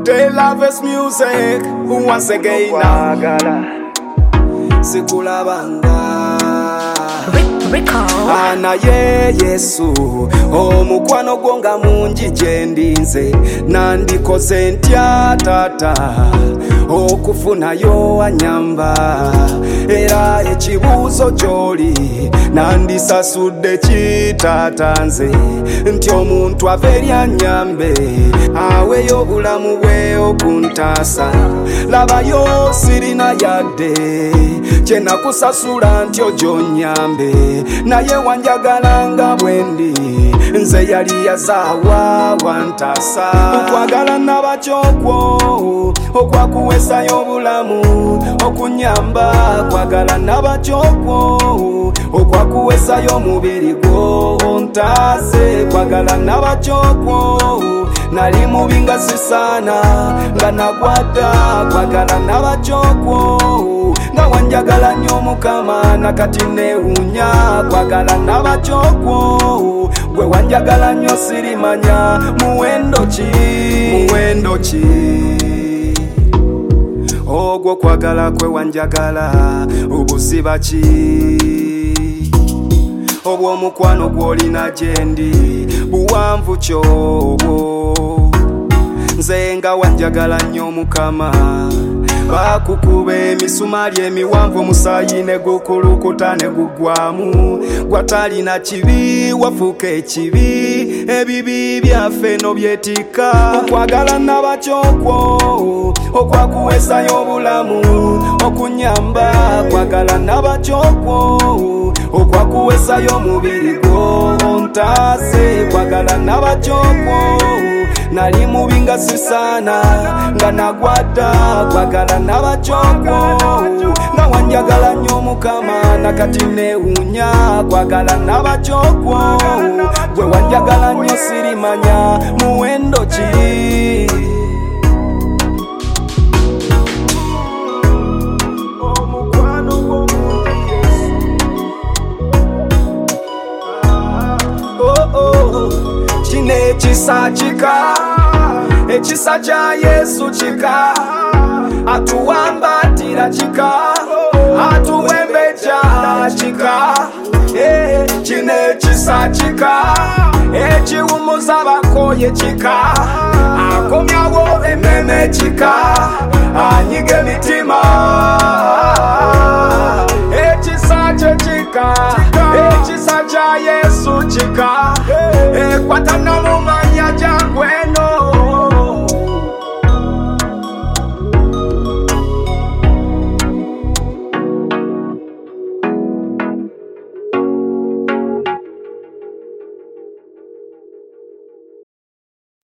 They love his music once again. Sikulabanga Ana ye Yesu omukwano gwonga mungi gyendinze nandikoze ntya tata okufunayo anyamba era ekibuuzo gy'oli nandisasudde kitata nze nti omuntu ava eri anyambe aweeyo obulamu bwe okuntaasa labayo sirina yadde kye nakusasula nti ojo onyambe naye wanjagala nga bwendi nze yali yazaawa wantaasa okwagala nabakyokwo okwakuweesayo obulamu okunyamba kwagala nabakyokwo okwakuweesayo omubiri gwo ontaase kwagala nabakyokwo nali mubi nga sisaana nga nagwadda kwagala nabakyokwo nga wanjagala nnyo Mukama nakati neewuunya kwagala nabakyokwo gwe wanjagala nnyo sirimanya muwendo ki ogwo kwagala kwe wanjagala obusiba ki obw'omukwano gw'olina gyendi buwanvu kyobwo nze nga wanjagala nnyo Mukama bakukuba emisumaali emiwanvu omusaayi ne gukulukuta ne gugwamu gwatalina kibi wafuuka ekibi ebibi byaffe no byetikka okwagala nabakyokwo okwakuweesayo obulamu okunyamba kwagala nabakyokwo okwakuweesayo omubiri gwo ontaase kwagala nabakyokwo nali mubi nga sisaana nga nagwadda kwagala nabakyokwo nga wanjagala nnyo Mukama nakati neewuunya kwagala nabakyokwo gwe wanjagala nnyo sirimanya muwendo ki kino ekisa kika ekisa kya Yesu kika atuwambatira kika atuwembejja kika kino ekisa kika ekiwummuza abakoye kika akomyawo emmeme kika anyiga emitima ekisa kye kika ekisa kya Yesu kika ekwata